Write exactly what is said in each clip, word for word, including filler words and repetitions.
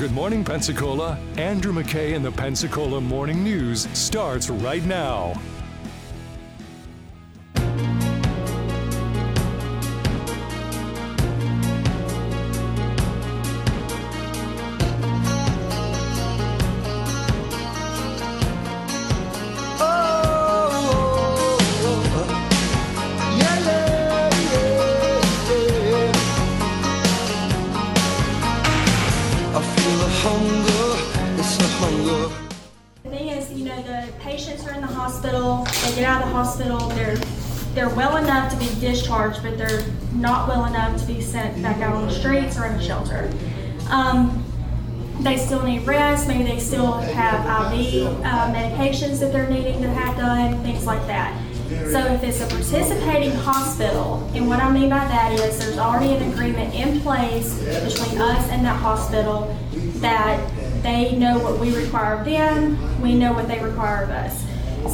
Good Morning Pensacola. Andrew McKay and the Pensacola Morning News starts right now. They get out of the hospital, they're they're well enough to be discharged, but they're not well enough to be sent back out on the streets or in a shelter. Um, they still need rest, maybe they still have I V uh, medications that they're needing to have done, things like that. So if it's a participating hospital, and what I mean by that is there's already an agreement in place between us and that hospital that they know what we require of them, we know what they require of us.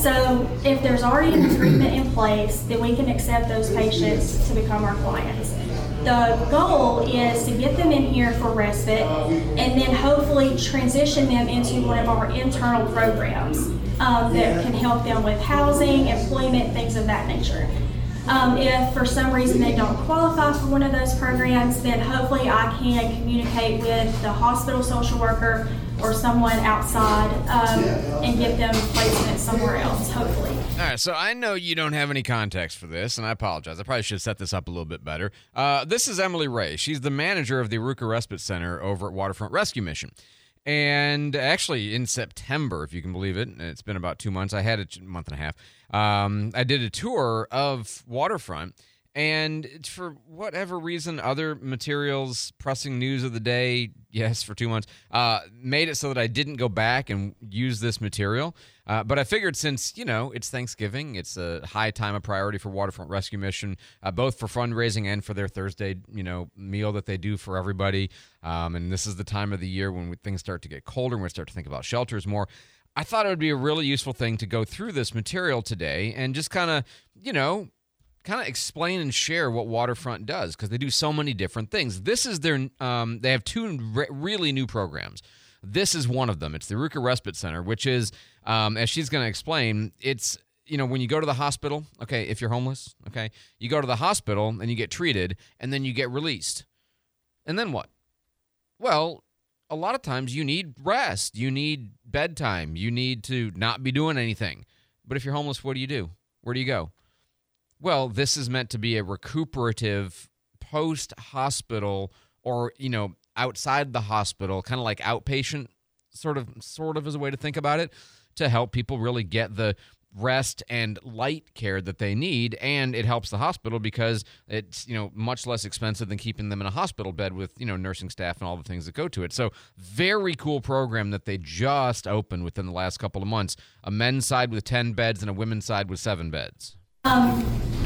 So if there's already an agreement in place, then we can accept those patients to become our clients. The goal is to get them in here for respite and then hopefully transition them into one of our internal programs um, that can help them with housing, employment, things of that nature. Um, if for some reason they don't qualify for one of those programs, then hopefully I can communicate with the hospital social worker or someone outside um, and get them placement somewhere else, hopefully. All right, so I know you don't have any context for this, and I apologize. I probably should have set this up a little bit better. Uh, this is Emily Ray. She's the manager of the Arouca Respite Center over at Waterfront Rescue Mission. And actually, in September, if you can believe it, and it's been about two months, I had a month and a half, um, I did a tour of Waterfront. And for whatever reason, other materials, pressing news of the day, yes, for two months, uh, made it so that I didn't go back and use this material. Uh, but I figured since, you know, it's Thanksgiving, it's a high time of priority for Waterfront Rescue Mission, uh, both for fundraising and for their Thursday, you know, meal that they do for everybody. Um, and this is the time of the year when things start to get colder and we start to think about shelters more. I thought it would be a really useful thing to go through this material today and just kind of, you know, kind of explain and share what Waterfront does, because they do so many different things. This is their, um, they have two re- really new programs. This is one of them. It's the Arouca Respite Center, which is, um, as she's going to explain, it's, you know, when you go to the hospital, okay, if you're homeless, okay, you go to the hospital and you get treated and then you get released. And then what? Well, a lot of times you need rest. You need bedtime. You need to not be doing anything. But if you're homeless, what do you do? Where do you go? Well, this is meant to be a recuperative post-hospital or, you know, outside the hospital, kind of like outpatient sort of sort of as a way to think about it, to help people really get the rest and light care that they need. And it helps the hospital because it's, you know, much less expensive than keeping them in a hospital bed with, you know, nursing staff and all the things that go to it. So very cool program that they just opened within the last couple of months. A men's side with ten beds and a women's side with seven beds. Um,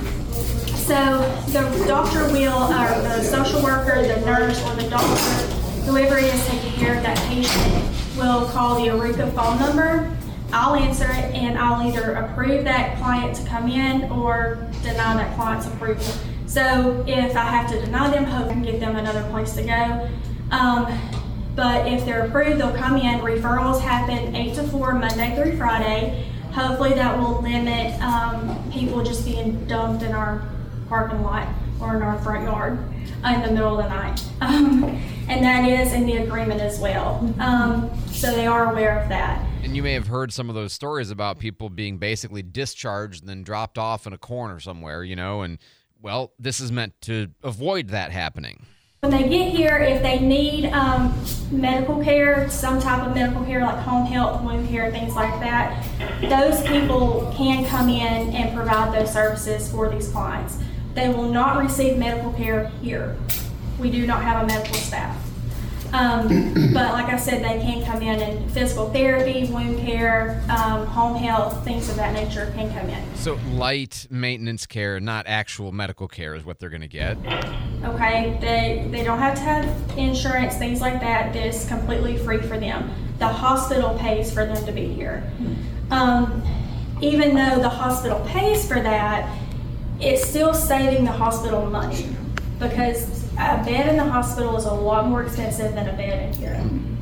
so the doctor will, or the social worker, the nurse, or the doctor, whoever is taking care of that patient, will call the Arouca phone number. I'll answer it, and I'll either approve that client to come in or deny that client's approval. So if I have to deny them, hope I can get them another place to go. Um, but if they're approved, they'll come in. Referrals happen eight to four, Monday through Friday. Hopefully that will limit um, people just being dumped in our parking lot or in our front yard in the middle of the night. Um, and that is in the agreement as well. Um, so they are aware of that. And you may have heard some of those stories about people being basically discharged and then dropped off in a corner somewhere, you know, and, well, this is meant to avoid that happening. When they get here, if they need um, medical care, some type of medical care like home health, wound care, things like that, those people can come in and provide those services for these clients. They will not receive medical care here. We do not have a medical staff. Um, but like I said, they can come in and physical therapy, wound care, um, home health, things of that nature can come in. So light maintenance care, not actual medical care, is what they're going to get. Okay, they they don't have to have insurance, things like that. It's completely free for them. The hospital pays for them to be here. Um, even though the hospital pays for that, it's still saving the hospital money because a bed in the hospital is a lot more expensive than a bed in here.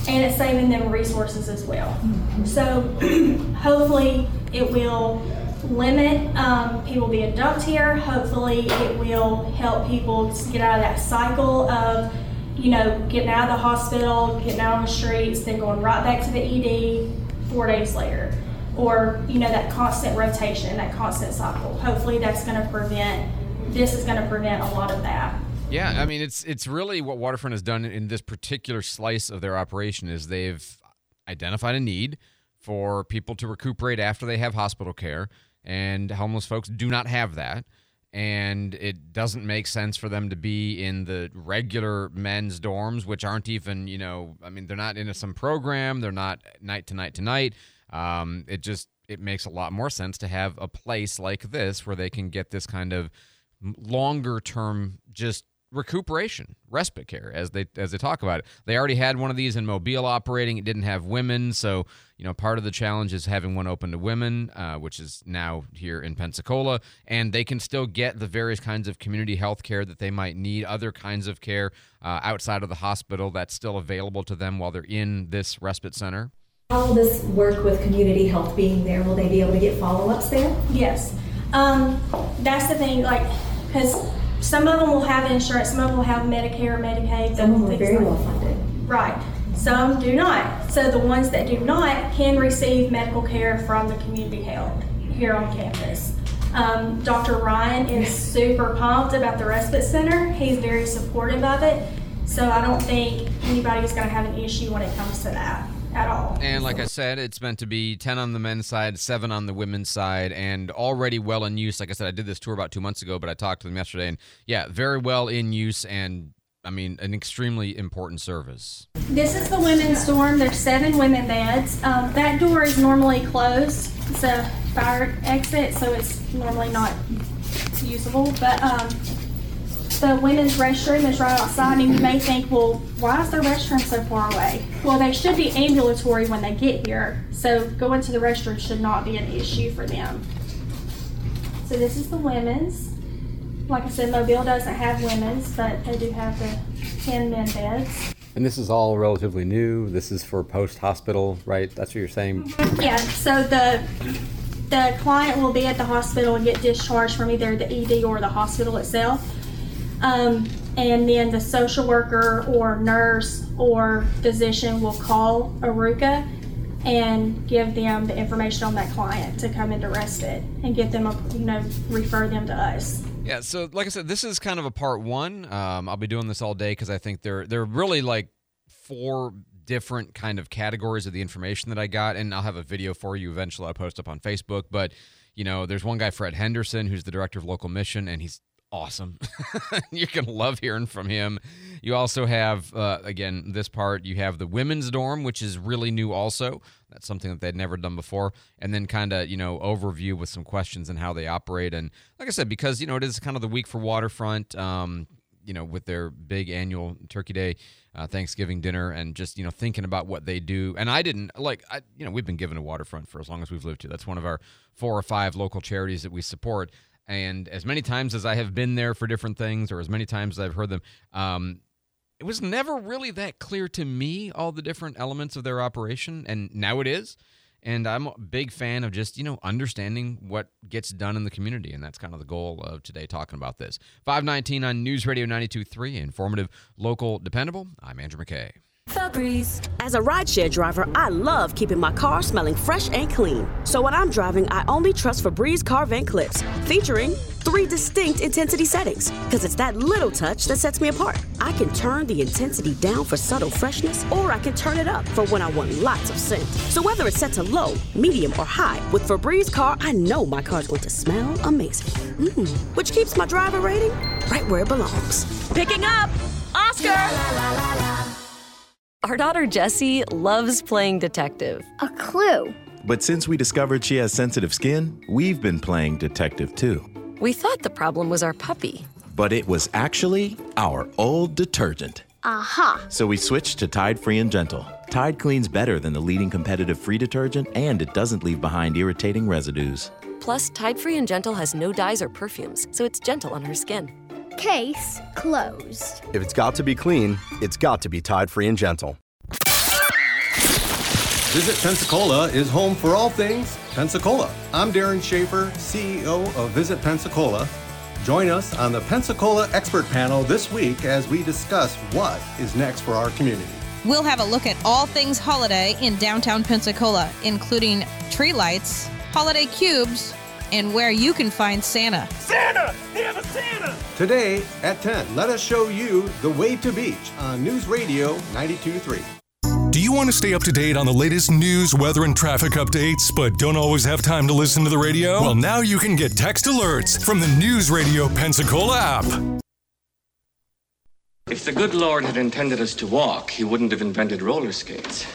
and it's saving them resources as well. So hopefully it will limit um, people being dumped here. Hopefully it will help people get out of that cycle of, you know, getting out of the hospital, getting out on the streets, then going right back to the E D four days later. Or, you know, that constant rotation, that constant cycle. Hopefully that's going to prevent, this is going to prevent a lot of that. Yeah, I mean, it's it's really what Waterfront has done in this particular slice of their operation is they've identified a need for people to recuperate after they have hospital care, and homeless folks do not have that. And it doesn't make sense for them to be in the regular men's dorms, which aren't even, you know, I mean, they're not in some program. They're not night to night to night. Um, it just, it makes a lot more sense to have a place like this where they can get this kind of longer term, just recuperation, respite care, as they as they talk about it. They already had one of these in Mobile operating. It didn't have women, so you know part of the challenge is having one open to women, uh, which is now here in Pensacola, and they can still get the various kinds of community health care that they might need, other kinds of care uh, outside of the hospital that's still available to them while they're in this respite center. How will this work with community health being there? Will they be able to get follow-ups there? Yes. Um, that's the thing, like, because some of them will have insurance, some of them will have Medicare, Medicaid. Some of them are very like, well funded. Right. Some do not. So the ones that do not can receive medical care from the community health here on campus. Um, Doctor Ryan is super pumped about the respite center. He's very supportive of it. So I don't think anybody's going to have an issue when it comes to that at all. And like I said, it's meant to be ten on the men's side, seven on the women's side, and already well in use. Like I said, I did this tour about two months ago, but I talked to them yesterday, and yeah, very well in use, and I mean, an extremely important service. This is the women's dorm. There's seven women beds. Um, that door is normally closed. It's a fire exit, so it's normally not usable, but um, the women's restroom is right outside, and you may think, well, why is their restroom so far away? Well, they should be ambulatory when they get here, so going to the restroom should not be an issue for them. So this is the women's. Like I said, Mobile doesn't have women's, but they do have the ten men beds. And this is all relatively new. This is for post-hospital, right? That's what you're saying? Yeah, so the the client will be at the hospital and get discharged from either the E D or the hospital itself. Um, and then the social worker or nurse or physician will call Aruka and give them the information on that client to come into respite and get them, you know, refer them to us. Yeah, so like I said, this is kind of a part one. Um, I'll be doing this all day because I think there there are really like four different kind of categories of the information that I got, and I'll have a video for you eventually I'll post up on Facebook. But, you know, there's one guy, Fred Henderson, who's the director of local mission, and he's awesome. You're going to love hearing from him. You also have, uh, again, this part, you have the women's dorm, which is really new also. That's something that they'd never done before. And then kind of, you know, overview with some questions and how they operate. And like I said, because, you know, it is kind of the week for Waterfront, um, you know, with their big annual Turkey Day, uh, Thanksgiving dinner, and just, you know, thinking about what they do. And I didn't, like, I, you know, we've been given a Waterfront for as long as we've lived here. That's one of our four or five local charities that we support. And as many times as I have been there for different things, or as many times as I've heard them, um, it was never really that clear to me, all the different elements of their operation. And now it is. And I'm a big fan of just, you know, understanding what gets done in the community. And that's kind of the goal of today, talking about this. five nineteen on News Radio ninety-two point three, informative, local, dependable. I'm Andrew McKay. Febreze. As a rideshare driver, I love keeping my car smelling fresh and clean. So when I'm driving, I only trust Febreze car vent clips, featuring three distinct intensity settings. Because it's that little touch that sets me apart. I can turn the intensity down for subtle freshness, or I can turn it up for when I want lots of scent. So whether it's set to low, medium, or high, with Febreze car, I know my car's going to smell amazing. Mm, which keeps my driver rating right where it belongs. Picking up Oscar! La, la, la, la. Our daughter Jessie loves playing detective. A clue. But since we discovered she has sensitive skin, we've been playing detective too. We thought the problem was our puppy. But it was actually our old detergent. Aha. So we switched to Tide Free and Gentle. Tide cleans better than the leading competitive free detergent, and it doesn't leave behind irritating residues. Plus, Tide Free and Gentle has no dyes or perfumes, so it's gentle on her skin. Case closed. If it's got to be clean, it's got to be Tide Free and Gentle. Visit Pensacola is home for all things Pensacola. I'm Darren Schaefer, C E O of Visit Pensacola. Join us on the Pensacola Expert Panel this week as we discuss what is next for our community. We'll have a look at all things holiday in downtown Pensacola, including tree lights, holiday cubes, and where you can find Santa. Santa! They have a Santa! Today at ten, let us show you the way to beach on News Radio ninety-two point three. Do you want to stay up to date on the latest news, weather, and traffic updates, but don't always have time to listen to the radio? Well, now you can get text alerts from the News Radio Pensacola app. If the good Lord had intended us to walk, he wouldn't have invented roller skates.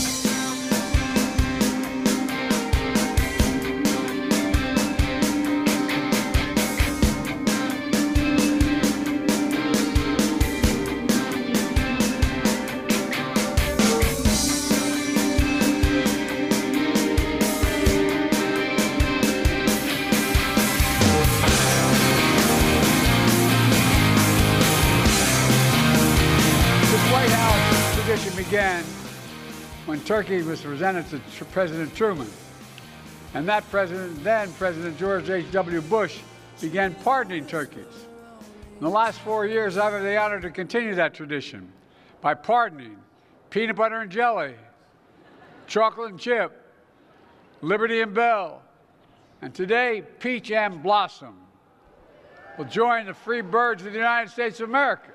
Began when Turkey was presented to Tr- President Truman. And that president, then President George H W Bush, began pardoning turkeys. In the last four years, I've had the honor to continue that tradition by pardoning peanut butter and jelly, chocolate and chip, Liberty and Bell, and today, Peach and Blossom will join the free birds of the United States of America.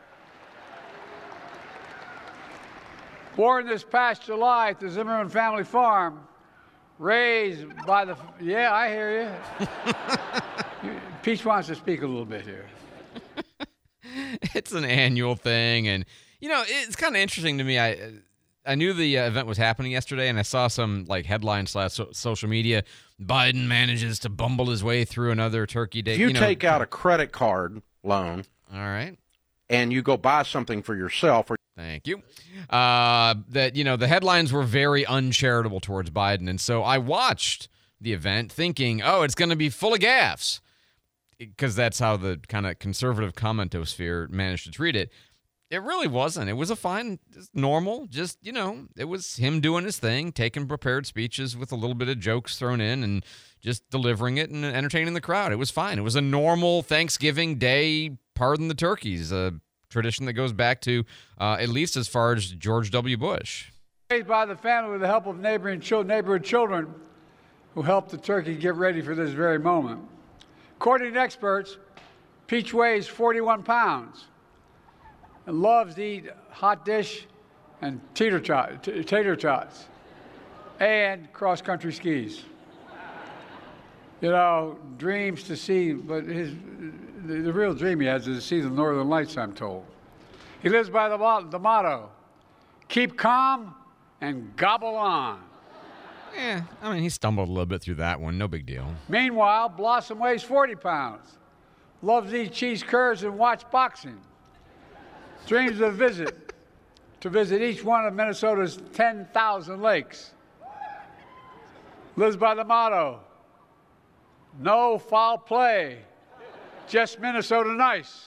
Born this past July at the Zimmerman family farm, raised by the, yeah, I hear you. Peach wants to speak a little bit here. It's an annual thing, and, you know, it's kind of interesting to me. I I knew the uh, event was happening yesterday, and I saw some, like, headlines slash so- social media. Biden manages to bumble his way through another turkey day. If you, you know, take out a credit card loan, all right, and you go buy something for yourself, or Thank you. Uh, that, you know, the headlines were very uncharitable towards Biden. And so I watched the event thinking, oh, it's going to be full of gaffes, because that's how the kind of conservative commentosphere managed to treat it. It really wasn't. It was a fine, normal, just, you know, it was him doing his thing, taking prepared speeches with a little bit of jokes thrown in and just delivering it and entertaining the crowd. It was fine. It was a normal Thanksgiving Day, pardon the turkeys, uh, tradition that goes back to uh, at least as far as George W. Bush. Raised by the family with the help of neighboring chil- neighborhood children who helped the turkey get ready for this very moment. According to experts, Peach weighs forty-one pounds and loves to eat hot dish and tater, tot, t- tater tots and cross-country skis. You know, dreams to see, but his the, the real dream he has is to see the Northern Lights, I'm told. He lives by the, the motto, keep calm and gobble on. Yeah, I mean, he stumbled a little bit through that one. No big deal. Meanwhile, Blossom weighs forty pounds, loves to eat cheese curds and watch boxing. Dreams of visit, to visit each one of Minnesota's ten thousand lakes. Lives by the motto, no foul play, just Minnesota nice.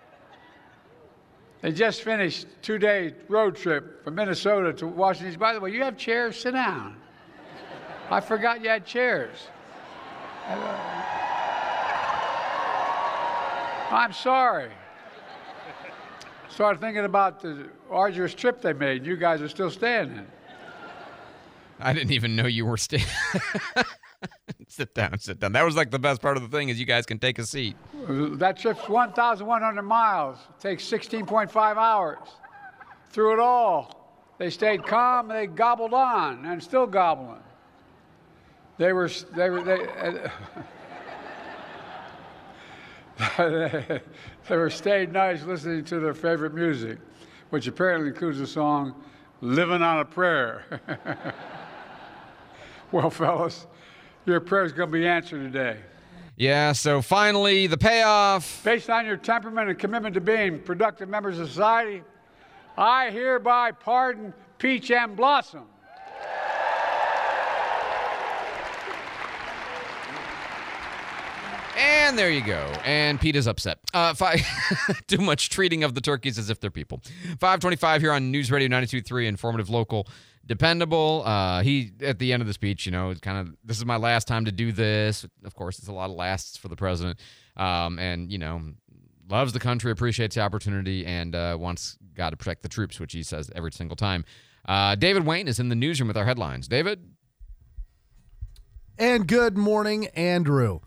They just finished a two-day road trip from Minnesota to Washington. By the way, you have chairs? Sit down. I forgot you had chairs. I'm sorry. Started thinking about the arduous trip they made. You guys are still standing. I didn't even know you were standing. Sit down, sit down. That was like the best part of the thing is you guys can take a seat. That trip's one thousand one hundred miles. It takes sixteen point five hours. Through it all, they stayed calm, they gobbled on, and still gobbling. They were, they were, they, uh, they were stayed nice listening to their favorite music, which apparently includes the song, Living on a Prayer. Well, fellas, your prayer's going to be answered today. Yeah, so finally, the payoff. Based on your temperament and commitment to being productive members of society, I hereby pardon Peach and Blossom. And there you go. And Pete is upset. Uh, five, too much treating of the turkeys as if they're people. five twenty-five here on News Radio ninety-two point three, informative, local, dependable. Uh, he, at the end of the speech, you know, kind of, this is my last time to do this. Of course, it's a lot of lasts for the president. Um, and, you know, loves the country, appreciates the opportunity, and uh, wants God to protect the troops, which he says every single time. Uh, David Wayne is in the newsroom with our headlines. David? And good morning, Andrew.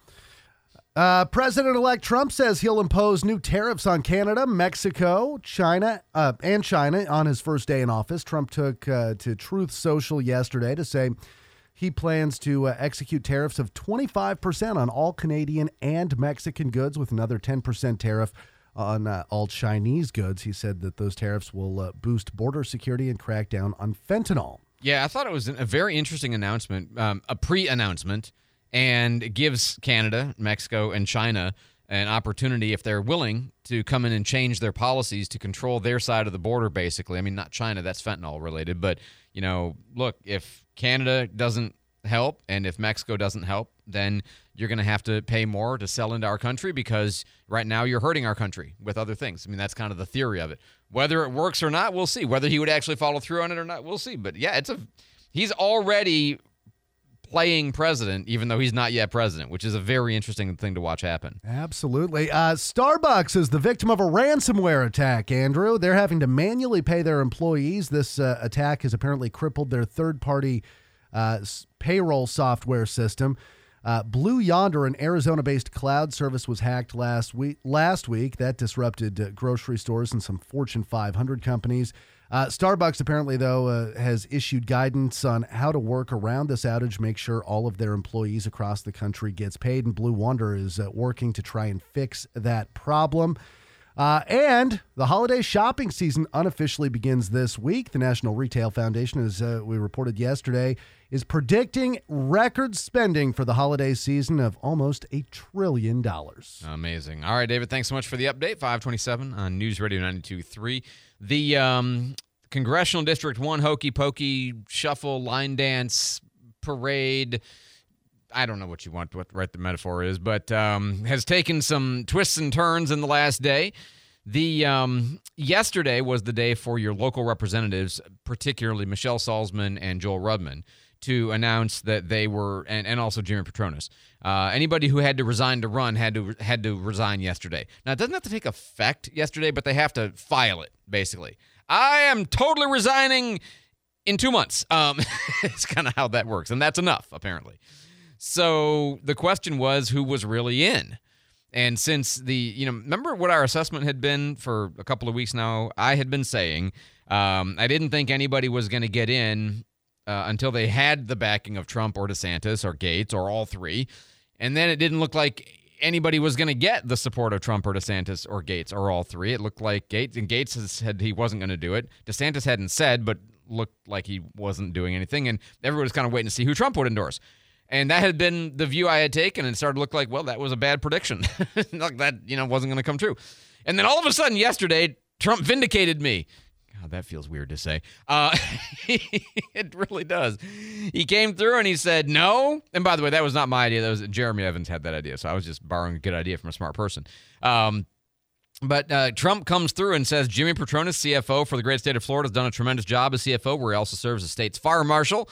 Uh, President-elect Trump says he'll impose new tariffs on Canada, Mexico, China, uh, and China on his first day in office. Trump took uh, to Truth Social yesterday to say he plans to uh, execute tariffs of twenty-five percent on all Canadian and Mexican goods, with another ten percent tariff on uh, all Chinese goods. He said that those tariffs will uh, boost border security and crack down on fentanyl. Yeah, I thought it was a very interesting announcement, um, a pre-announcement. And it gives Canada, Mexico, and China an opportunity, if they're willing, to come in and change their policies to control their side of the border, basically. I mean, not China, that's fentanyl related. But, you know, look, if Canada doesn't help and if Mexico doesn't help, then you're going to have to pay more to sell into our country, because right now you're hurting our country with other things. I mean, that's kind of the theory of it. Whether it works or not, we'll see. Whether he would actually follow through on it or not, we'll see. But, yeah, it's a he's already playing president, even though he's not yet president, which is a very interesting thing to watch happen. Absolutely. Uh, Starbucks is the victim of a ransomware attack, Andrew. They're having to manually pay their employees. This uh, attack has apparently crippled their third-party uh, payroll software system. Uh, Blue Yonder, an Arizona-based cloud service, was hacked last week. Last week, that disrupted uh, grocery stores and some Fortune five hundred companies. Uh, Starbucks apparently, though, uh, has issued guidance on how to work around this outage, make sure all of their employees across the country gets paid, and Blue Yonder is uh, working to try and fix that problem. Uh, and the holiday shopping season unofficially begins this week. The National Retail Foundation, as uh, we reported yesterday, is predicting record spending for the holiday season of almost a trillion dollars. Amazing. All right, David, thanks so much for the update. five twenty-seven on News Radio ninety-two point three. The um, Congressional District one Hokey Pokey Shuffle Line Dance Parade, I don't know what you want, what right the metaphor is, but um, has taken some twists and turns in the last day. The um, yesterday was the day for your local representatives, particularly Michelle Salzman and Joel Rudman, to announce that they were, and, and also Jimmy Petronis. Uh, anybody who had to resign to run had to had to resign yesterday. Now, it doesn't have to take effect yesterday, but they have to file it, basically. I am totally resigning in two months. Um, it's kind of how that works, and that's enough, apparently. So the question was, who was really in? And since the, you know, remember what our assessment had been for a couple of weeks now? I had been saying um, I didn't think anybody was going to get in uh, until they had the backing of Trump or DeSantis or Gates or all three. And then it didn't look like anybody was going to get the support of Trump or DeSantis or Gates or all three. It looked like Gates, and Gates said he wasn't going to do it. DeSantis hadn't said, but looked like he wasn't doing anything. And everybody was kind of waiting to see who Trump would endorse. And that had been the view I had taken, and it started to look like, well, that was a bad prediction. Like that, you know, wasn't going to come true. And then all of a sudden yesterday, Trump vindicated me. God, that feels weird to say. Uh, it really does. He came through and he said no. And by the way, that was not my idea. That was Jeremy Evans had that idea. So I was just borrowing a good idea from a smart person. Um, but uh, Trump comes through and says Jimmy Petronis, C F O for the great state of Florida, has done a tremendous job as C F O, where he also serves as state's fire marshal.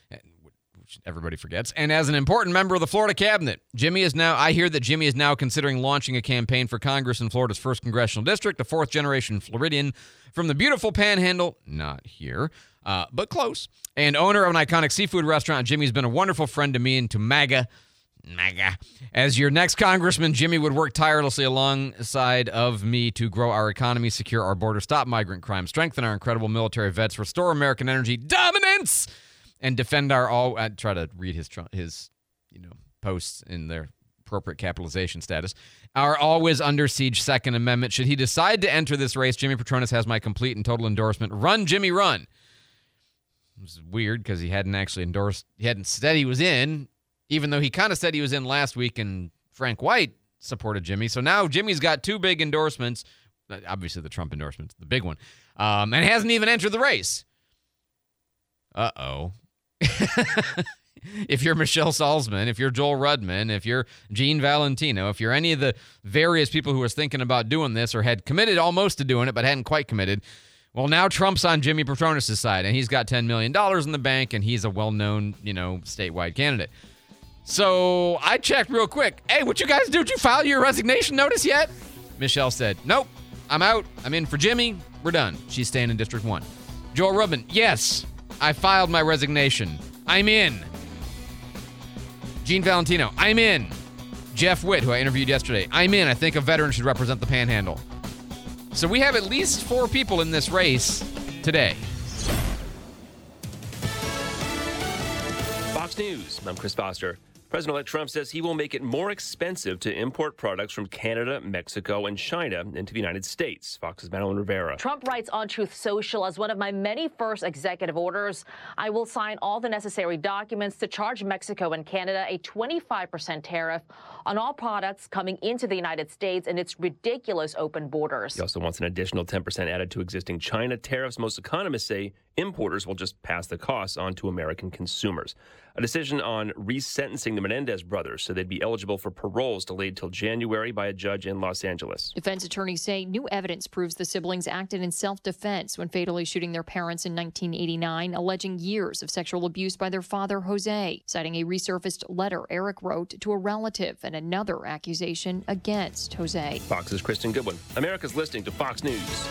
Everybody forgets. And as an important member of the Florida cabinet, Jimmy is now, I hear that Jimmy is now considering launching a campaign for Congress in Florida's first congressional district, a fourth generation Floridian from the beautiful Panhandle, not here, uh, but close. And owner of an iconic seafood restaurant, Jimmy's been a wonderful friend to me and to MAGA. MAGA. As your next congressman, Jimmy would work tirelessly alongside of me to grow our economy, secure our border, stop migrant crime, strengthen our incredible military vets, restore American energy dominance, and defend our all. I try to read his his, you know, posts in their appropriate capitalization status. Our always under siege Second Amendment. Should he decide to enter this race, Jimmy Petronis has my complete and total endorsement. Run, Jimmy, run. It was weird because he hadn't actually endorsed. He hadn't said he was in, even though he kind of said he was in last week, and Frank White supported Jimmy. So now Jimmy's got two big endorsements. Obviously, the Trump endorsement's the big one, um, and hasn't even entered the race. Uh oh. if you're Michelle Salzman, if you're Joel Rudman, if you're Gene Valentino, if you're any of the various people who was thinking about doing this or had committed almost to doing it but hadn't quite committed, well, now Trump's on Jimmy Petronis' side, and he's got ten million dollars in the bank, and he's a well-known, you know, statewide candidate. So I checked real quick. Hey, what you guys do? Did you file your resignation notice yet? Michelle said, nope, I'm out. I'm in for Jimmy. We're done. She's staying in District one. Joel Rubin, yes, I filed my resignation. I'm in. Gene Valentino, I'm in. Jeff Witt, who I interviewed yesterday, I'm in. I think a veteran should represent the Panhandle. So we have at least four people in this race today. Fox News, I'm Chris Foster. President-elect Trump says he will make it more expensive to import products from Canada, Mexico, and China into the United States. Fox's Madeline Rivera. Trump writes on Truth Social, as one of my many first executive orders, I will sign all the necessary documents to charge Mexico and Canada a twenty-five percent tariff on all products coming into the United States and its ridiculous open borders. He also wants an additional ten percent added to existing China tariffs. Most economists say importers will just pass the costs on to American consumers. A decision on resentencing the Menendez brothers so they'd be eligible for paroles delayed till January by a judge in Los Angeles. Defense attorneys say new evidence proves the siblings acted in self-defense when fatally shooting their parents in nineteen eighty-nine, alleging years of sexual abuse by their father, Jose, citing a resurfaced letter Eric wrote to a relative and another accusation against Jose. Fox's Kristen Goodwin. America's listening to Fox News.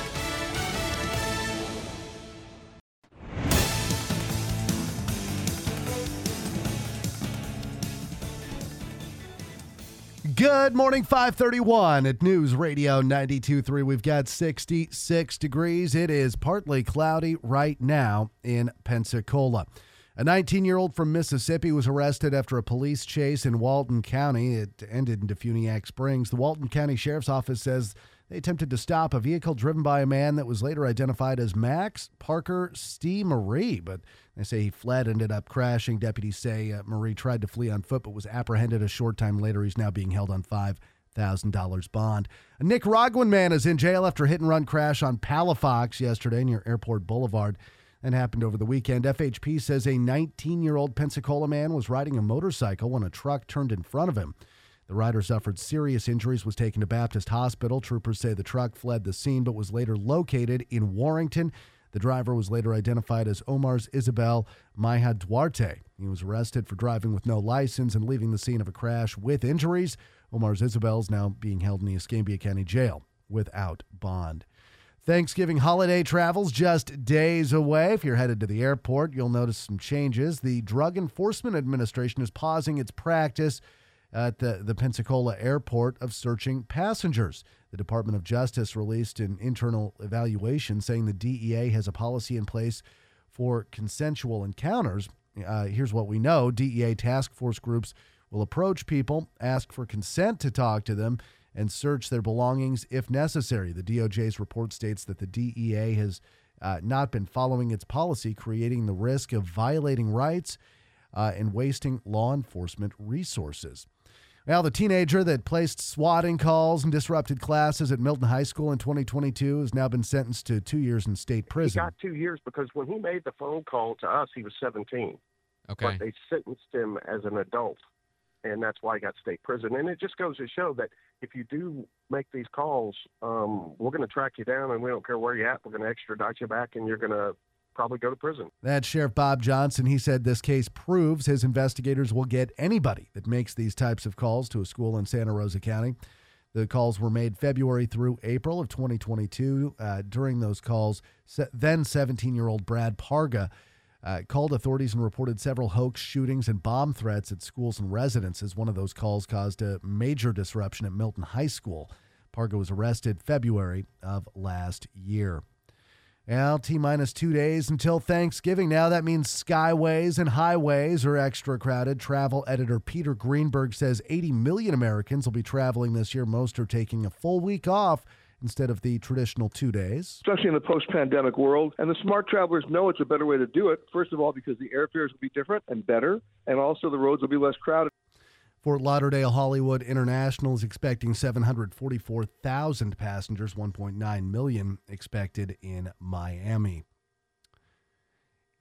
Good morning, five thirty-one at News Radio ninety-two point three. We've got sixty-six degrees. It is partly cloudy right now in Pensacola. A nineteen-year-old from Mississippi was arrested after a police chase in Walton County. It ended in Defuniak Springs. The Walton County Sheriff's Office says they attempted to stop a vehicle driven by a man that was later identified as Max Parker Steve Marie, but they say he fled, ended up crashing. Deputies say uh, Marie tried to flee on foot but was apprehended a short time later. He's now being held on five thousand dollars bond. A Nicaraguan man is in jail after a hit-and-run crash on Palafox yesterday near Airport Boulevard. That happened over the weekend. F H P says a nineteen-year-old Pensacola man was riding a motorcycle when a truck turned in front of him. The rider suffered serious injuries, was taken to Baptist Hospital. Troopers say the truck fled the scene but was later located in Warrington. The driver was later identified as Omar's Isabel Maija Duarte. He was arrested for driving with no license and leaving the scene of a crash with injuries. Omar's Isabel is now being held in the Escambia County Jail without bond. Thanksgiving holiday travel's just days away. If you're headed to the airport, you'll notice some changes. The Drug Enforcement Administration is pausing its practice at the, the Pensacola airport of searching passengers. The Department of Justice released an internal evaluation saying the D E A has a policy in place for consensual encounters. Uh, here's what we know. D E A task force groups will approach people, ask for consent to talk to them, and search their belongings if necessary. The D O J's report states that the D E A has uh, not been following its policy, creating the risk of violating rights uh, and wasting law enforcement resources. Well, the teenager that placed swatting calls and disrupted classes at Milton High School in twenty twenty-two has now been sentenced to two years in state prison. He got two years because when he made the phone call to us, he was seventeen. Okay. But they sentenced him as an adult, and that's why he got state prison. And it just goes to show that if you do make these calls, um, we're going to track you down, and we don't care where you're at. We're going to extradite you back, and you're going to probably go to prison. That's Sheriff Bob Johnson. He said this case proves his investigators will get anybody that makes these types of calls to a school in Santa Rosa County. The calls were made February through April of twenty twenty-two. Uh, during those calls, then seventeen-year-old Brad Parga uh, called authorities and reported several hoax shootings and bomb threats at schools and residences. One of those calls caused a major disruption at Milton High School. Parga was arrested February of last year. Well, T-minus two days until Thanksgiving. Now that means skyways and highways are extra crowded. Travel editor Peter Greenberg says eighty million Americans will be traveling this year. Most are taking a full week off instead of the traditional two days. Especially in the post-pandemic world. And the smart travelers know it's a better way to do it. First of all, because the airfares will be different and better, and also the roads will be less crowded. Fort Lauderdale Hollywood International is expecting seven hundred forty-four thousand passengers, one point nine million expected in Miami.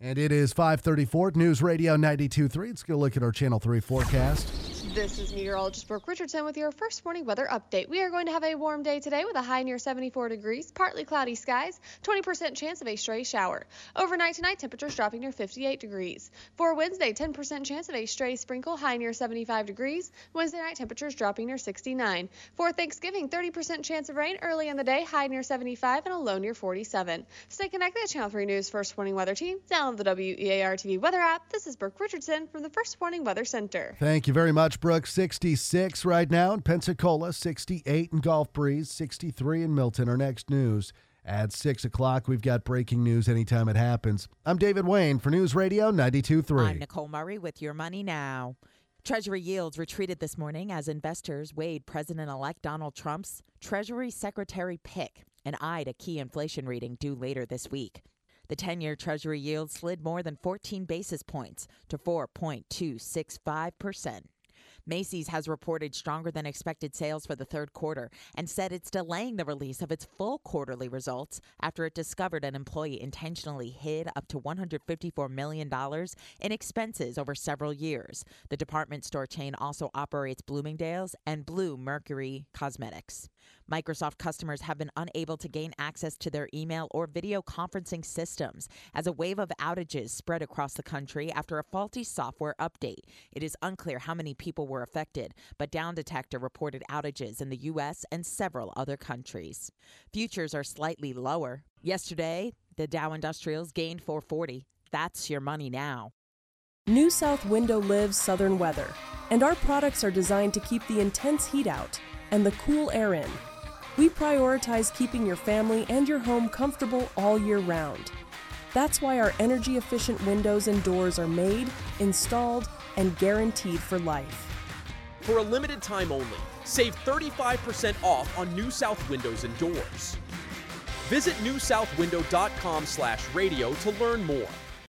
And it is five thirty-four, News Radio ninety-two point three. Let's get a look at our Channel three forecast. This is meteorologist Brooke Richardson with your first morning weather update. We are going to have a warm day today with a high near seventy-four degrees, partly cloudy skies, twenty percent chance of a stray shower. Overnight tonight, temperatures dropping near fifty-eight degrees. For Wednesday, ten percent chance of a stray sprinkle, high near seventy-five degrees. Wednesday night, temperatures dropping near sixty-nine. For Thanksgiving, thirty percent chance of rain early in the day, high near seventy-five and a low near forty-seven. Stay connected to Channel three News First Morning Weather Team. Download the W E A R T V weather app. This is Brooke Richardson from the First Morning Weather Center. Thank you very much, Brooke. sixty-six right now in Pensacola, sixty-eight in Gulf Breeze, sixty-three in Milton. Our next news at six o'clock. We've got breaking news anytime it happens. I'm David Wayne for News Radio ninety-two point three. I'm Nicole Murray with Your Money Now. Treasury yields retreated this morning as investors weighed President-elect Donald Trump's Treasury Secretary pick and eyed a key inflation reading due later this week. The ten-year Treasury yield slid more than fourteen basis points to four point two six five percent. Macy's has reported stronger than expected sales for the third quarter and said it's delaying the release of its full quarterly results after it discovered an employee intentionally hid up to one hundred fifty-four million dollars in expenses over several years. The department store chain also operates Bloomingdale's and Blue Mercury Cosmetics. Microsoft customers have been unable to gain access to their email or video conferencing systems as a wave of outages spread across the country after a faulty software update. It is unclear how many people were affected, but Down Detector reported outages in the U S and several other countries. Futures are slightly lower. Yesterday, the Dow Industrials gained four forty. That's Your Money Now. New South Window lives southern weather, and our products are designed to keep the intense heat out and the cool air in. We prioritize keeping your family and your home comfortable all year round. That's why our energy-efficient windows and doors are made, installed, and guaranteed for life. For a limited time only, save thirty-five percent off on New South Windows and Doors. Visit new south window dot com slash radio to learn more.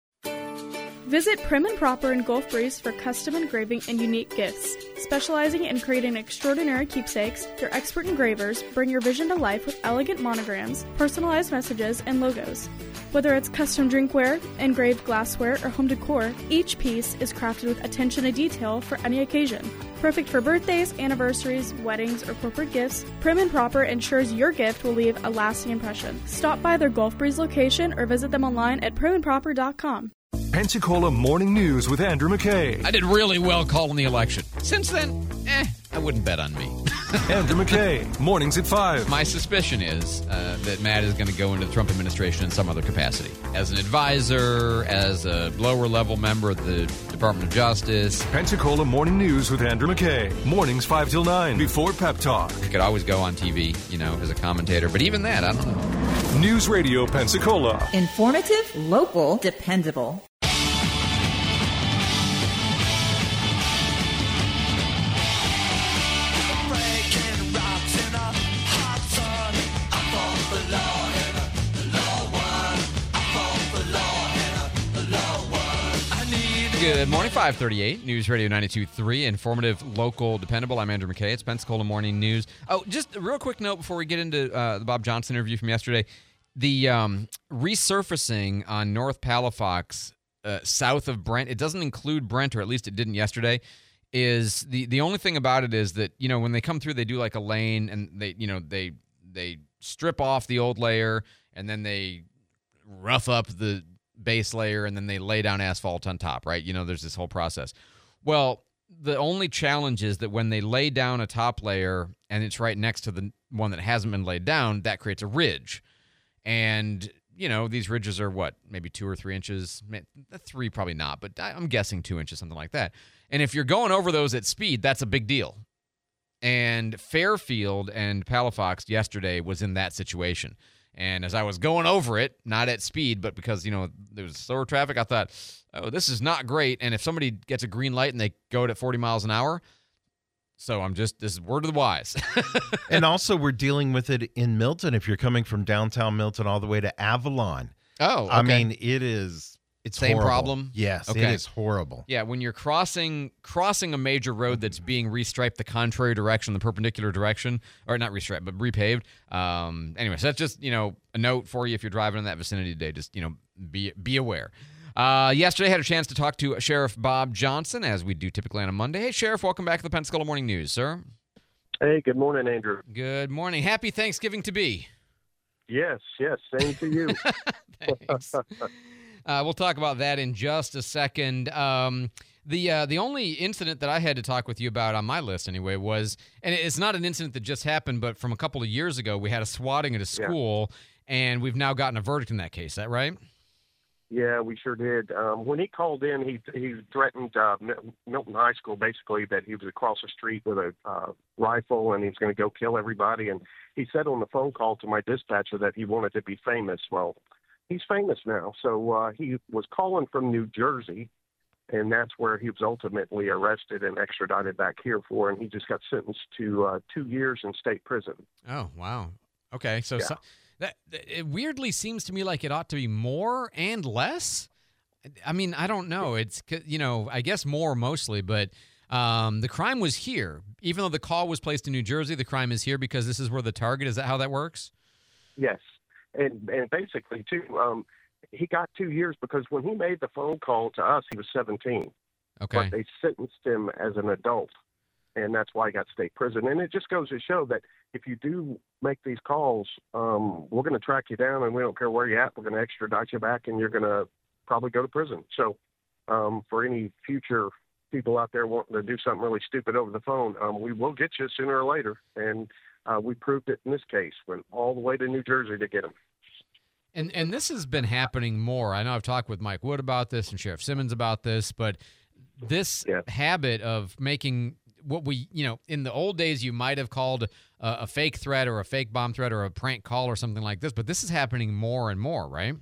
Visit Prim and Proper in Gulf Breeze for custom engraving and unique gifts. Specializing in creating extraordinary keepsakes, their expert engravers bring your vision to life with elegant monograms, personalized messages, and logos. Whether it's custom drinkware, engraved glassware, or home decor, each piece is crafted with attention to detail for any occasion. Perfect for birthdays, anniversaries, weddings, or corporate gifts, Prim and Proper ensures your gift will leave a lasting impression. Stop by their Gulf Breeze location or visit them online at prim and proper dot com. Pensacola Morning News with Andrew McKay. I did really well calling the election. Since then, eh, I wouldn't bet on me. Andrew McKay, mornings at five. My suspicion is uh, that Matt is going to go into the Trump administration in some other capacity. As an advisor, as a lower-level member of the Department of Justice. Pensacola Morning News with Andrew McKay. Mornings five till nine before Pep Talk. He could always go on T V, you know, as a commentator. But even that, I don't know. News Radio Pensacola. Informative, local, dependable. Good morning, five thirty-eight, News Radio ninety-two point three, informative, local, dependable. I'm Andrew McKay. It's Pensacola Morning News. Oh, just a real quick note before we get into uh, the Bob Johnson interview from yesterday. The um, resurfacing on North Palafox, uh, south of Brent, it doesn't include Brent, or at least it didn't yesterday, is the, the only thing about it is that, you know, when they come through, they do like a lane, and they, you know, they they strip off the old layer, and then they rough up the base layer, and then they lay down asphalt on top, right? You know, there's this whole process. Well, the only challenge is that when they lay down a top layer and it's right next to the one that hasn't been laid down, that creates a ridge. And, you know, these ridges are what, maybe two or three inches, three probably not, but I'm guessing two inches, something like that. And if you're going over those at speed, that's a big deal. And Fairfield and Palafox yesterday was in that situation. And as I was going over it, not at speed, but because, you know, there was slower traffic, I thought, oh, this is not great. And if somebody gets a green light and they go at forty miles an hour, so I'm just, this is word of the wise. And also we're dealing with it in Milton. If you're coming from downtown Milton all the way to Avalon. Oh, okay. I mean, it is, it's Same horrible. problem? Yes, Okay. it is horrible. Yeah, when you're crossing crossing a major road that's being restriped the contrary direction, the perpendicular direction, or not restriped, but repaved. Um, anyway, so that's just, you know, a note for you if you're driving in that vicinity today. Just, you know, be be aware. Uh, yesterday, I had a chance to talk to Sheriff Bob Johnson, as we do typically on a Monday. Hey, Sheriff, welcome back to the Pensacola Morning News, sir. Hey, good morning, Andrew. Good morning. Happy Thanksgiving to be. Yes, yes, same to you. Thanks. uh, we'll talk about that in just a second. Um, the uh, the only incident that I had to talk with you about on my list anyway was, and it's not an incident that just happened, but from a couple of years ago, we had a swatting at a school, yeah. and we've now gotten a verdict in that case. Is that right? Yeah, we sure did. Um, when he called in, he he threatened uh, Milton High School basically that he was across the street with a uh, rifle and he's going to go kill everybody. And he said on the phone call to my dispatcher that he wanted to be famous. Well, he's famous now. So uh, he was calling from New Jersey, and that's where he was ultimately arrested and extradited back here for. And he just got sentenced to uh, two years in state prison. Oh, wow. Okay, so. Yeah. so- That, it weirdly seems to me like it ought to be more and less. I mean, I don't know. It's, you know, I guess more mostly, but um, the crime was here. Even though the call was placed in New Jersey, the crime is here because this is where the target. Is that how that works? Yes. And and basically, too, um, he got two years because when he made the phone call to us, he was seventeen. Okay. But they sentenced him as an adult, and that's why he got state prison. And it just goes to show that if you do make these calls, um, we're going to track you down, and we don't care where you're at. We're going to extradite you back, and you're going to probably go to prison. So um, for any future people out there wanting to do something really stupid over the phone, um, we will get you sooner or later. And uh, we proved it in this case. Went all the way to New Jersey to get him. And and this has been happening more. I know I've talked with Mike Wood about this and Sheriff Simmons about this, but this yeah. habit of making what we, you know, in the old days you might have called a, a fake threat or a fake bomb threat or a prank call or something like this, but this is happening more and more, right?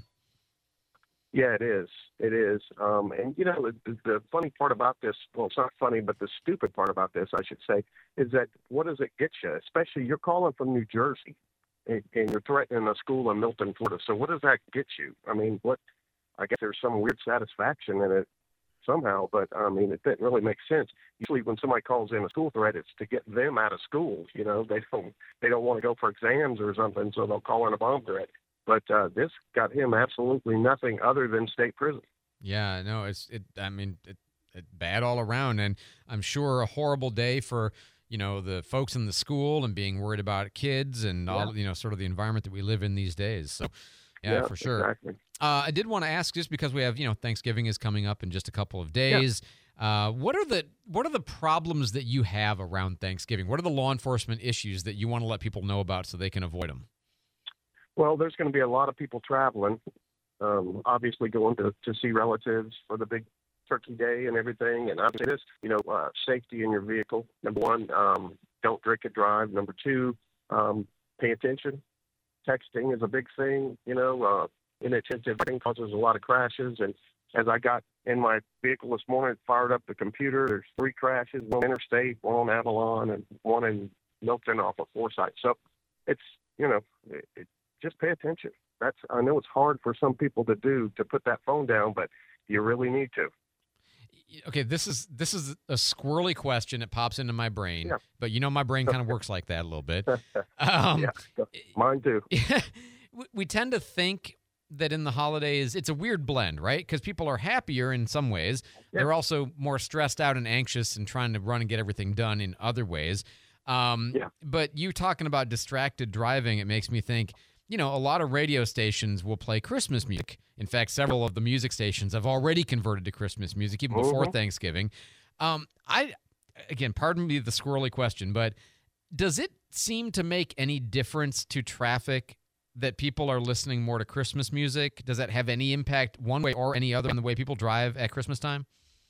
Yeah, it is. It is. Um, and, you know, the, the funny part about this, well, it's not funny, but the stupid part about this, I should say, is that what does it get you? Especially you're calling from New Jersey and, and you're threatening a school in Milton, Florida. So what does that get you? I mean, what? I guess there's some weird satisfaction in it somehow, but I mean, it didn't really make sense. Usually when somebody calls in a school threat, it's to get them out of school. You know, they don't, they don't want to go for exams or something, so they'll call in a bomb threat. But uh, this got him absolutely nothing other than state prison. Yeah, no, it's, it, I mean, it, it bad all around. And I'm sure a horrible day for, you know, the folks in the school and being worried about kids and all, yeah. you know, sort of the environment that we live in these days. So, yeah, yeah for sure. Exactly. Uh, I did want to ask, just because we have, you know, Thanksgiving is coming up in just a couple of days. Yeah. Uh, what are the what are the problems that you have around Thanksgiving? What are the law enforcement issues that you want to let people know about so they can avoid them? Well, there's going to be a lot of people traveling, um, obviously going to, to see relatives for the big turkey day and everything. And obviously this, you know, uh, safety in your vehicle. Number one, um, don't drink and drive. Number two, um, pay attention. Texting is a big thing, you know, uh, inattentive thing causes a lot of crashes. And as I got in my vehicle this morning, fired up the computer, there's three crashes, one interstate, one on Avalon, and one in Milton off of Forsyth. So it's, you know, it, it, just pay attention. That's, I know it's hard for some people to do, to put that phone down, but you really need to. Okay, this is this is a squirrely question. It pops into my brain, yeah. but you know my brain kind of works like that a little bit. Um, yeah, mine too. We tend to think that in the holidays, it's a weird blend, right? Because people are happier in some ways. Yeah. They're also more stressed out and anxious and trying to run and get everything done in other ways. Um, yeah. But you talking about distracted driving, it makes me think, you know, a lot of radio stations will play Christmas music. In fact, several of the music stations have already converted to Christmas music, even before mm-hmm. Thanksgiving. Um, I, again, pardon me the squirrely question, but does it seem to make any difference to traffic that people are listening more to Christmas music? Does that have any impact one way or any other on the way people drive at Christmas time?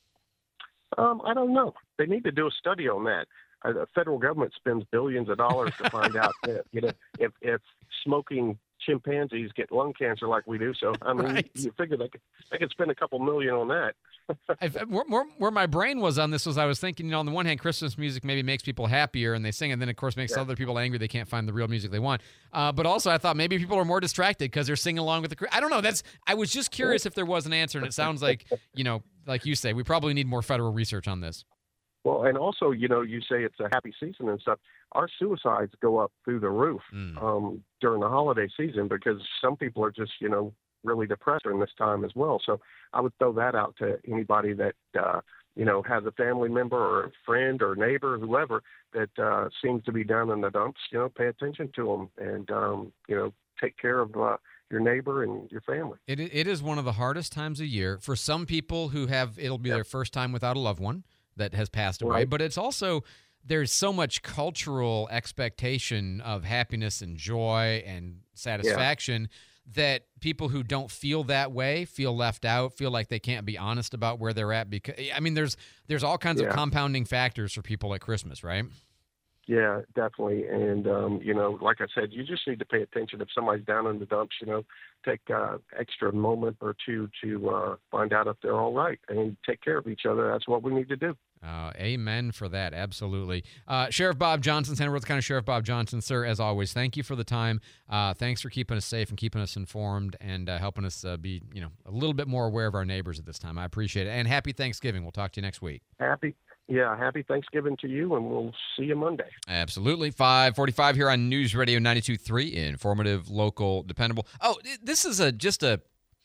Um, I don't know. They need to do a study on that. Uh, the federal government spends billions of dollars to find out that, you know, if, if smoking chimpanzees get lung cancer like we do. So, I mean, right. you, you figure they could, they could spend a couple million on that. I've, where, where my brain was on this was I was thinking, you know, on the one hand, Christmas music maybe makes people happier and they sing, and then, of course, makes yeah. other people angry. They can't find the real music they want. Uh, but also I thought maybe people are more distracted because they're singing along with the – I don't know. That's I was just curious if there was an answer, and it sounds like, you know, like you say, we probably need more federal research on this. Well, and also, you know, you say it's a happy season and stuff. Our suicides go up through the roof mm. um, during the holiday season because some people are just, you know, really depressed during this time as well. So I would throw that out to anybody that, uh, you know, has a family member or a friend or neighbor, whoever, that uh, seems to be down in the dumps. You know, pay attention to them and, um, you know, take care of uh, your neighbor and your family. It It is one of the hardest times of year for some people who have, it'll be yep. their first time without a loved one that has passed away. Right. But it's also, there's so much cultural expectation of happiness and joy and satisfaction yeah. that people who don't feel that way feel left out, feel like they can't be honest about where they're at. Because I mean, there's there's all kinds yeah. of compounding factors for people at Christmas, right? Yeah, definitely. And, um, you know, like I said, you just need to pay attention. If somebody's down in the dumps, you know, take uh extra moment or two to uh, find out if they're all right and take care of each other. That's what we need to do. Uh, amen for that. Absolutely. Uh, Sheriff Bob Johnson, Santa Rosa County Sheriff Bob Johnson, sir, as always, thank you for the time. Uh, thanks for keeping us safe and keeping us informed and uh, helping us uh, be, you know, a little bit more aware of our neighbors at this time. I appreciate it. And happy Thanksgiving. We'll talk to you next week. Happy. Yeah, happy Thanksgiving to you, and we'll see you Monday. Absolutely. five forty-five here on News Radio ninety-two point three, informative, local, dependable. Oh, this is a just a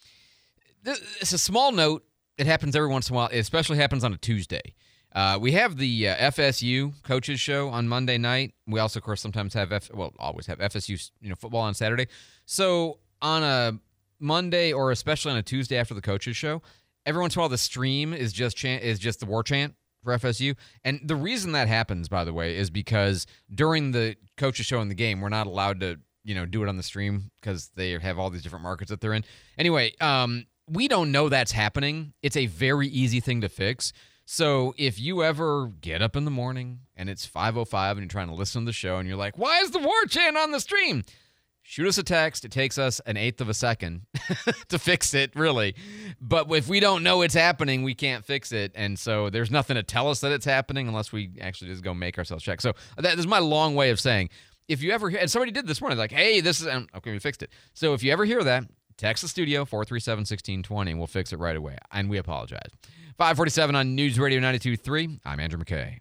this, it's a small note. It happens every once in a while. It especially happens on a Tuesday. Uh, we have the uh, F S U coaches show on Monday night. We also, of course, sometimes have F, well, always have F S U, you know, football on Saturday. So on a Monday or especially on a Tuesday after the coaches show, every once in a while the stream is just chant, is just the war chant for F S U. And the reason that happens, by the way, is because during the coaches show in the game, we're not allowed to, you know, do it on the stream because they have all these different markets that they're in. Anyway, um, we don't know that's happening. It's a very easy thing to fix. So if you ever get up in the morning and it's five oh five and you're trying to listen to the show and you're like, why is the war chant on the stream? Shoot us a text. It takes us an eighth of a second to fix it, really. But if we don't know it's happening, we can't fix it. And so there's nothing to tell us that it's happening unless we actually just go make ourselves check. So that is my long way of saying, if you ever hear, and somebody did this morning, like, hey, this is, okay, we fixed it. So if you ever hear that, text the studio, four three seven, one six two zero, and we'll fix it right away. And we apologize. five forty-seven on News Radio ninety-two point three. I'm Andrew McKay.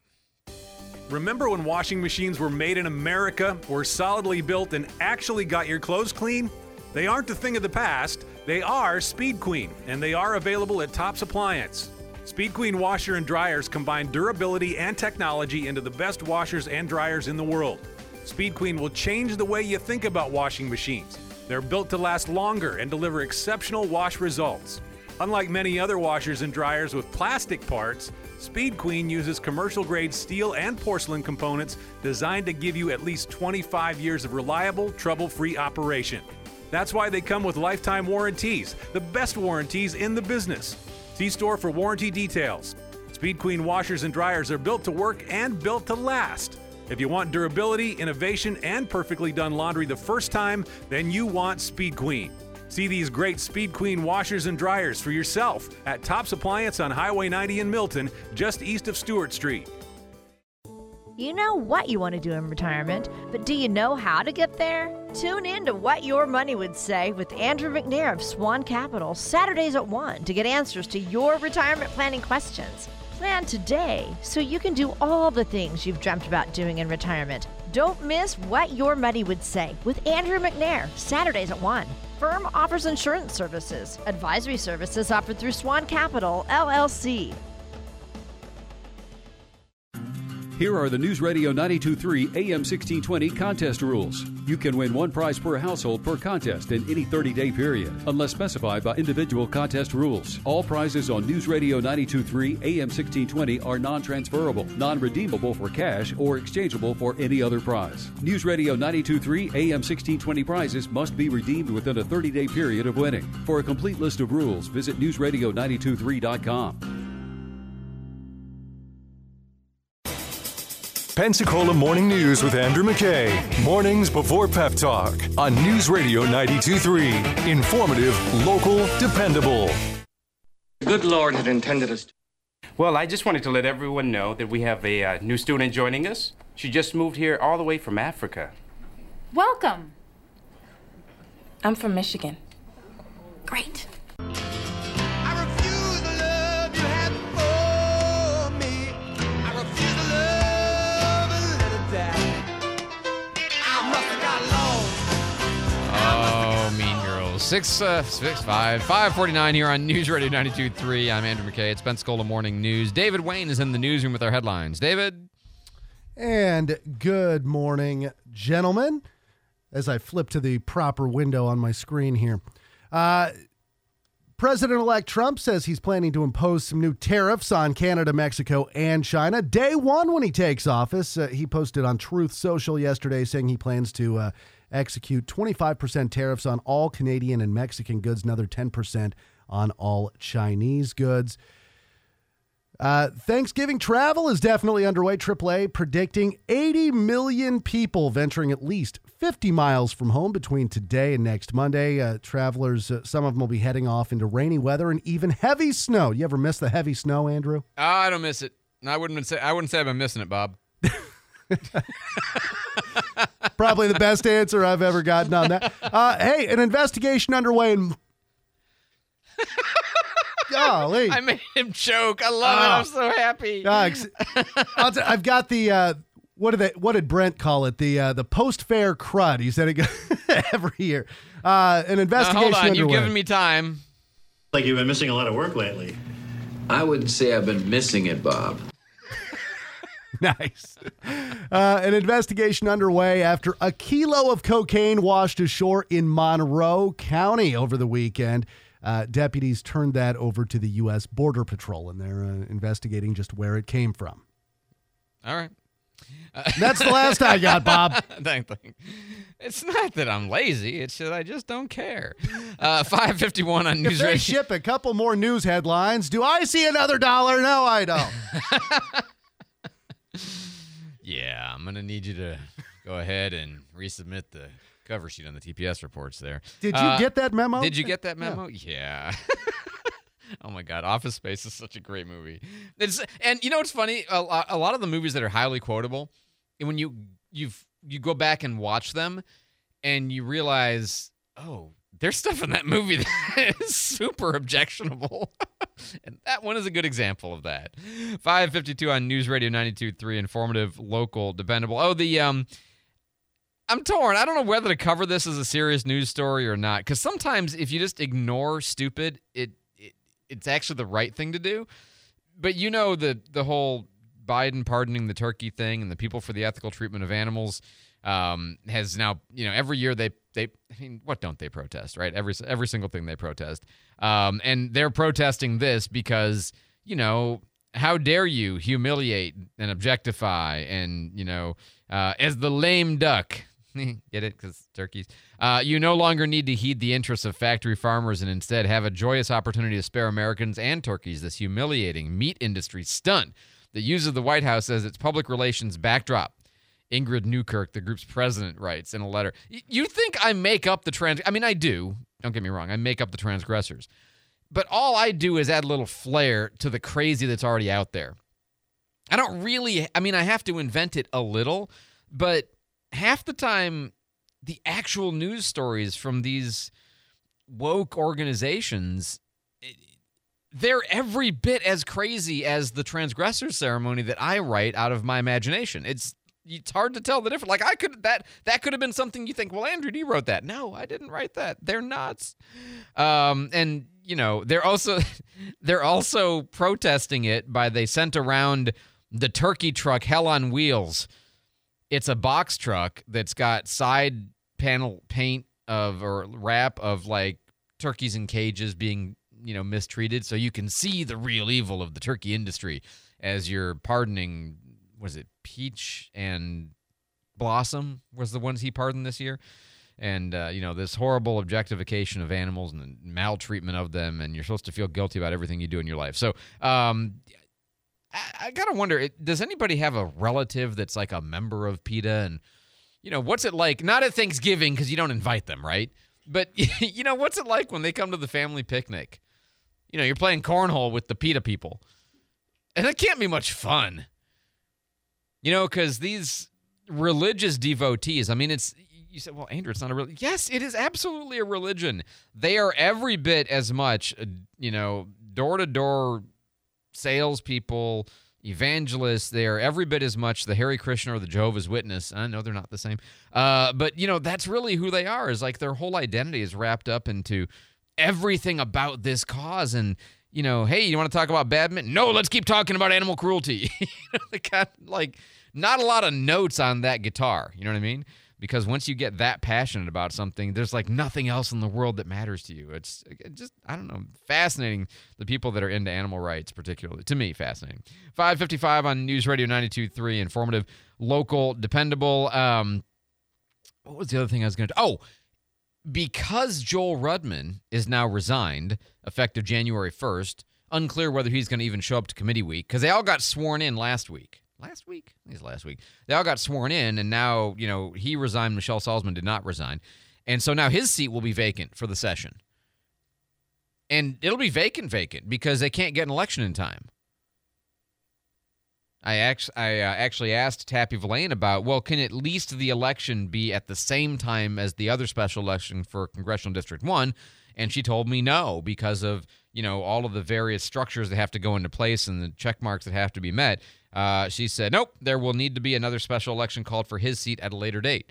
Remember when washing machines were made in America, were solidly built, and actually got your clothes clean? They aren't a thing of the past. They are Speed Queen, and they are available at Tops Appliance. Speed Queen washer and dryers combine durability and technology into the best washers and dryers in the world. Speed Queen will change the way you think about washing machines. They're built to last longer and deliver exceptional wash results. Unlike many other washers and dryers with plastic parts, Speed Queen uses commercial-grade steel and porcelain components designed to give you at least twenty-five years of reliable, trouble-free operation. That's why they come with lifetime warranties, the best warranties in the business. See store for warranty details. Speed Queen washers and dryers are built to work and built to last. If you want durability, innovation, and perfectly done laundry the first time, then you want Speed Queen. See these great Speed Queen washers and dryers for yourself at Tops Appliance on Highway ninety in Milton, just east of Stewart Street. You know what you want to do in retirement, but do you know how to get there? Tune in to What Your Money Would Say with Andrew McNair of Swan Capital, Saturdays at one, to get answers to your retirement planning questions. Plan today so you can do all the things you've dreamt about doing in retirement. Don't miss What Your Money Would Say with Andrew McNair, Saturdays at one. Firm offers insurance services. Advisory services offered through Swan Capital, L L C. Here are the News Radio ninety-two point three A M sixteen twenty contest rules. You can win one prize per household per contest in any thirty-day period, unless specified by individual contest rules. All prizes on News Radio ninety-two point three A M sixteen twenty are non-transferable, non-redeemable for cash, or exchangeable for any other prize. News Radio ninety-two point three A M sixteen twenty prizes must be redeemed within a thirty-day period of winning. For a complete list of rules, visit news radio ninety-two point three dot com. Pensacola Morning News with Andrew McKay. Mornings before Pep Talk on News Radio ninety-two point three. Informative, local, dependable. The good Lord had intended us to. Well, I just wanted to let everyone know that we have a uh, new student joining us. She just moved here all the way from Africa. Welcome. I'm from Michigan. Great. six, uh, six, five, five forty-nine here on News Radio ninety-two point three. I'm Andrew McKay. It's Pensacola Morning News. David Wayne is in the newsroom with our headlines. David? And good morning, gentlemen. As I flip to the proper window on my screen here. Uh, President-elect Trump says he's planning to impose some new tariffs on Canada, Mexico, and China. Day one when he takes office, uh, he posted on Truth Social yesterday saying he plans to uh, execute twenty-five percent tariffs on all Canadian and Mexican goods, another ten percent on all Chinese goods. Uh, Thanksgiving travel is definitely underway. triple A predicting eighty million people venturing at least fifty miles from home between today and next Monday. Uh, travelers, uh, some of them will be heading off into rainy weather and even heavy snow. You ever miss the heavy snow, Andrew? Oh, I don't miss it. I wouldn't say I wouldn't say I've been missing it, Bob. Probably the best answer I've ever gotten on that. Uh, hey, an investigation underway in... Golly. I made him choke. I love oh. it. I'm so happy. Uh, I'll t- I've got the... Uh, What did they, what did Brent call it? The uh, the post-fair crud. He said it goes every year. Uh, an investigation now, hold on, underway. You've given me time. Like you've been missing a lot of work lately. I wouldn't say I've been missing it, Bob. Nice. Uh, an investigation underway after a kilo of cocaine washed ashore in Monroe County over the weekend. Uh, deputies turned that over to the U S Border Patrol, and they're uh, investigating just where it came from. All right. That's the last I got, Bob. It's not that I'm lazy. It's that I just don't care. Uh, five fifty-one on News If they Radio. ship a couple more news headlines, do I see another dollar? No, I don't. Yeah, I'm going to need you to go ahead and resubmit the cover sheet on the T P S reports there. Did you uh, get that memo? Did you get that memo? Yeah. yeah. Oh my God, Office Space is such a great movie. It's, and you know what's funny? A, a lot of the movies that are highly quotable, when you you've you go back and watch them, and you realize, oh, there's stuff in that movie that is super objectionable, and that one is a good example of that. five fifty-two on News Radio ninety-two point three, informative, local, dependable. Oh, the um. I'm torn. I don't know whether to cover this as a serious news story or not, because sometimes if you just ignore stupid, it. It's actually the right thing to do. But you know the the whole Biden pardoning the turkey thing and the People for the Ethical Treatment of Animals um, has now, you know, every year they, they I mean, what don't they protest, right? Every every single thing they protest. Um, and they're protesting this because, you know, how dare you humiliate and objectify and, you know, uh, as the lame duck. Get it? Because turkeys. Uh, you no longer need to heed the interests of factory farmers and instead have a joyous opportunity to spare Americans and turkeys this humiliating meat industry stunt that uses the White House as its public relations backdrop. Ingrid Newkirk, the group's president, writes in a letter. You think I make up the trans... I mean, I do. Don't get me wrong. I make up the transgressors. But all I do is add a little flair to the crazy that's already out there. I don't really... I mean, I have to invent it a little, but... half the time, the actual news stories from these woke organizations, they're every bit as crazy as the transgressor ceremony that I write out of my imagination. It's it's hard to tell the difference. Like I could that that could have been something you think, well, Andrew, you wrote that. No, I didn't write that. They're nuts. Um, and you know, they're also they're also protesting it by they sent around the turkey truck Hell on Wheels. It's a box truck that's got side panel paint of or wrap of like turkeys in cages being, you know, mistreated. So you can see the real evil of the turkey industry as you're pardoning, was it Peach and Blossom was the ones he pardoned this year? And, uh, you know, this horrible objectification of animals and the maltreatment of them. And you're supposed to feel guilty about everything you do in your life. So, um, I, I got to wonder, does anybody have a relative that's like a member of PETA? And, you know, what's it like? Not at Thanksgiving because you don't invite them, right? But, you know, what's it like when they come to the family picnic? You know, you're playing cornhole with the PETA people. And it can't be much fun. You know, because these religious devotees, I mean, it's, you said, well, Andrew, it's not a religion. Yes, it is absolutely a religion. They are every bit as much, you know, door-to-door salespeople, evangelists. They are every bit as much the Hare Krishna or the Jehovah's Witness. I know they're not the same. Uh, but, you know, that's really who they are, is like their whole identity is wrapped up into everything about this cause. And, you know, hey, you want to talk about badminton? No, let's keep talking about animal cruelty. They got, like, not a lot of notes on that guitar. You know what I mean? Because once you get that passionate about something, there's like nothing else in the world that matters to you. It's just, I don't know, fascinating, the people that are into animal rights particularly. To me, fascinating. five fifty-five on News Radio ninety-two point three, informative, local, dependable. Um, what was the other thing I was going to Oh, because Joel Rudman is now resigned, effective January first, unclear whether he's going to even show up to committee week, because they all got sworn in last week. Last week? I think it's last week. They all got sworn in, and now, you know, he resigned. Michelle Salzman did not resign. And so now his seat will be vacant for the session. And it'll be vacant, vacant, because they can't get an election in time. I, act- I uh, actually asked Tappy Villain about, well, can at least the election be at the same time as the other special election for Congressional District one? And she told me no, because of, you know, all of the various structures that have to go into place and the check marks that have to be met. Uh, she said, nope, there will need to be another special election called for his seat at a later date.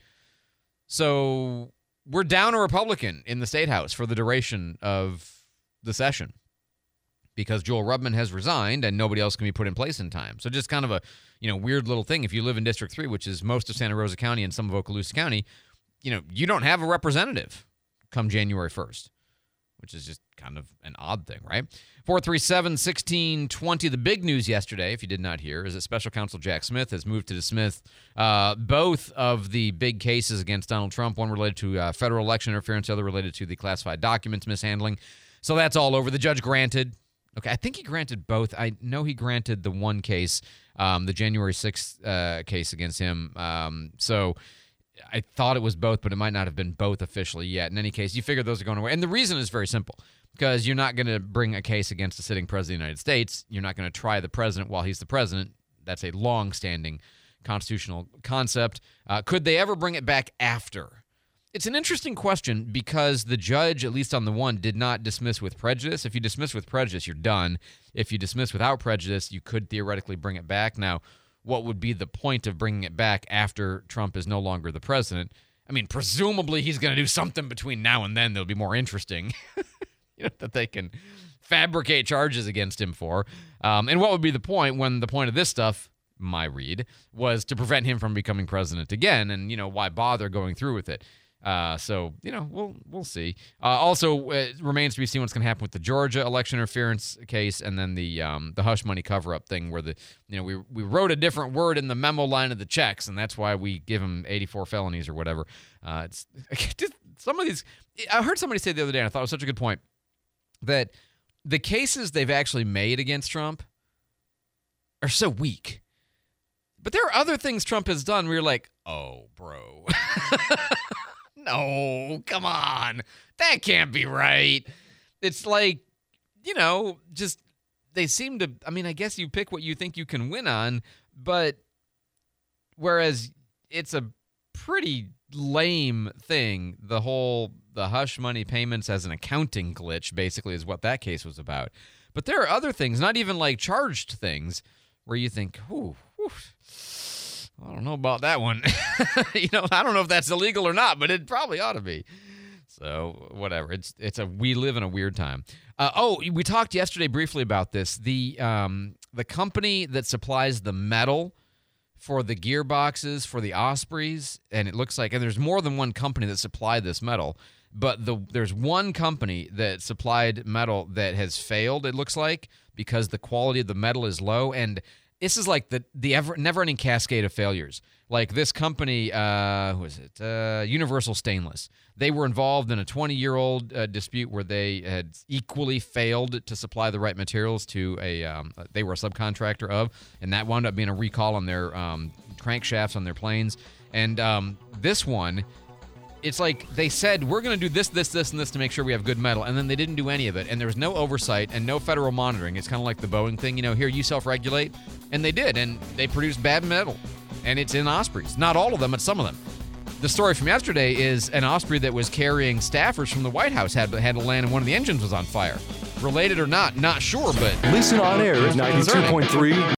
So we're down a Republican in the State House for the duration of the session because Joel Rudman has resigned and nobody else can be put in place in time. So just kind of a, you know, weird little thing. If you live in District three, which is most of Santa Rosa County and some of Okaloosa County, you know, you don't have a representative come January first. Which is just kind of an odd thing, right? four three seven, one six two zero. The big news yesterday, if you did not hear, is that Special Counsel Jack Smith has moved to dismiss uh, both of the big cases against Donald Trump, one related to uh, federal election interference, the other related to the classified documents mishandling. So that's all over. The judge granted. Okay, I think he granted both. I know he granted the one case, um, the January sixth uh, case against him. Um, so... I thought it was both, but it might not have been both officially yet. In any case, you figure those are going away. And the reason is very simple, because you're not going to bring a case against a sitting president of the United States. You're not going to try the president while he's the president. That's a long-standing constitutional concept. Uh, could they ever bring it back after? It's an interesting question because the judge, at least on the one, did not dismiss with prejudice. If you dismiss with prejudice, you're done. If you dismiss without prejudice, you could theoretically bring it back. Now, what would be the point of bringing it back after Trump is no longer the president? I mean, presumably he's going to do something between now and then that'll be more interesting, you know, that they can fabricate charges against him for. Um, and what would be the point when the point of this stuff, my read, was to prevent him from becoming president again? And, you know, why bother going through with it? Uh, so, you know, we'll we'll see. Uh, also, it remains to be seen what's going to happen with the Georgia election interference case and then the um, the hush money cover-up thing where, the you know, we we wrote a different word in the memo line of the checks, and that's why we give him eighty-four felonies or whatever. Uh, it's just, some of these – I heard somebody say the other day, and I thought it was such a good point, that the cases they've actually made against Trump are so weak. But there are other things Trump has done where you're like, oh, bro. No, come on. That can't be right. It's like, you know, just they seem to, I mean, I guess you pick what you think you can win on, but whereas it's a pretty lame thing, the whole, the hush money payments as an accounting glitch basically is what that case was about. But there are other things, not even like charged things, where you think, ooh, ooh I don't know about that one. You know, I don't know if that's illegal or not, but it probably ought to be. So whatever. It's it's a we live in a weird time. Uh, oh, we talked yesterday briefly about this. The um the company that supplies the metal for the gearboxes for the Ospreys, and it looks like, and there's more than one company that supplied this metal, but the there's one company that supplied metal that has failed. It looks like because the quality of the metal is low and. This is like the the ever, never-ending cascade of failures. Like this company, uh, who is it? Uh, Universal Stainless. They were involved in a twenty-year-old uh, dispute where they had equally failed to supply the right materials to a. Um, they were a subcontractor of, and that wound up being a recall on their um, crankshafts on their planes. And um, this one. It's like they said, we're going to do this, this, this, and this to make sure we have good metal, and then they didn't do any of it, and there was no oversight and no federal monitoring. It's kind of like the Boeing thing, you know, here, you self-regulate, and they did, and they produced bad metal, and it's in Ospreys. Not all of them, but some of them. The story from yesterday is an Osprey that was carrying staffers from the White House had, had to land, and one of the engines was on fire. Related or not, not sure, but... Listen on air at ninety-two point three